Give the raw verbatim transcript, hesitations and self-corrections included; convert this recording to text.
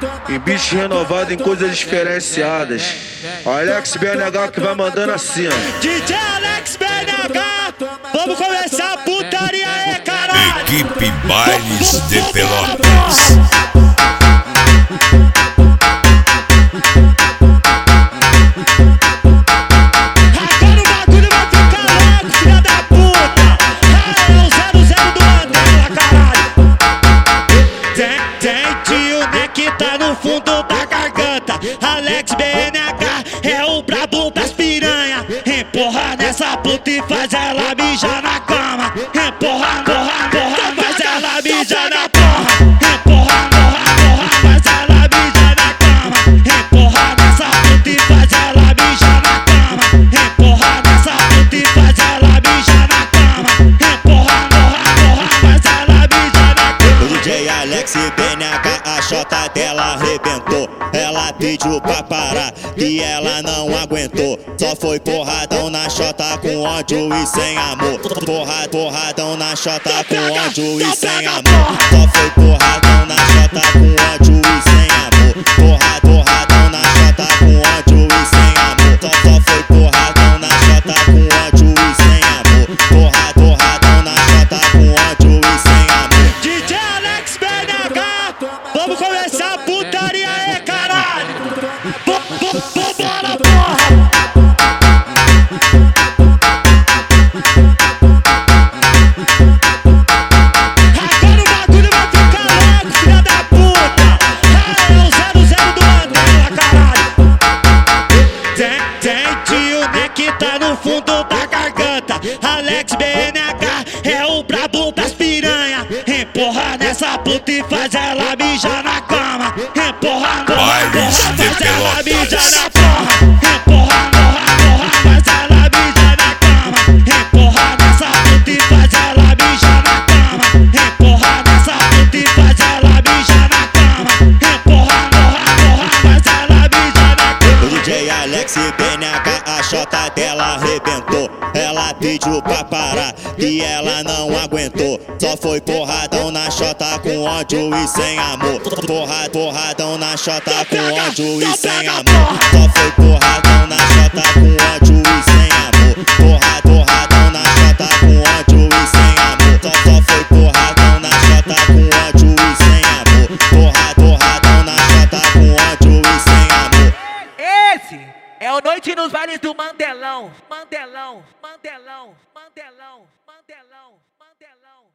Em beat renovado, em coisas diferenciadas. Alex B N H que vai mandando assim, ó. D J Alex B N H, vamos começar a putaria aí, caralho. Equipe Bailes de Pelotas. Alex B N H é o brabo das piranha. Empurra nessa puta e faz ela mijar na cama. Empurra, empurra, empurra, faz ela mijar na porra. Empurra, empurra, empurra, faz ela mijar na cama. Empurra nessa puta e faz ela mijar na cama. Empurra nessa puta e faz ela mijar na cama. Empurra, empurra, empurra, faz ela mijar na cama. O D J Alex B N H, a chota dela arrebentou. Ela pediu pra parar e ela não aguentou. Só foi porradão na chota com ódio e sem amor. Porra, porradão na chota com ódio e sem amor. Só foi porradão na chota com ódio e sem amor. Porra, porradão na chota com ódio e sem amor. Só, só foi porradão na chota com ódio e sem amor. Porra, porradão na chota com ódio e sem amor. D J Alex B N H, vamos começar a putaria aí, caralho. Vambora, porra. Agora o bagulho vai ficar louco, filha da puta. É o zero zero do Mandela, caralho. Tem, tem tio, né, que tá no fundo da garganta. Alex B N H é o brabo das piranha. Empurra nessa puta e faz ela mijar na cama. Empurra, empurra, empurra, faz ela mijar na porra. Empurra, empurra, empurra, faz ela mijar na cama. Empurra nessa puta e faz ela mijar na cama. Empurra nessa puta e faz ela mijar na cama. Empurra, empurra, empurra, faz ela mijar na cama. O D J Alex B N H, a chota dela arrebentou. Ela pediu pra parar e ela não aguentou. Só foi porradão na chota com ódio e sem amor. Porra, porradão na chota com ódio e sem amor. Só foi porradão na chota com ódio e sem amor. Porra, porradão na chota com ódio e sem amor. Só, só foi porradão na chota com ódio e sem amor. Porra, porradão na chota com ódio e sem amor. Esse é o Noite nos Bailes do Mandelão. Mandelão, Mandelão, Mandelão, Mandelão, Mandelão.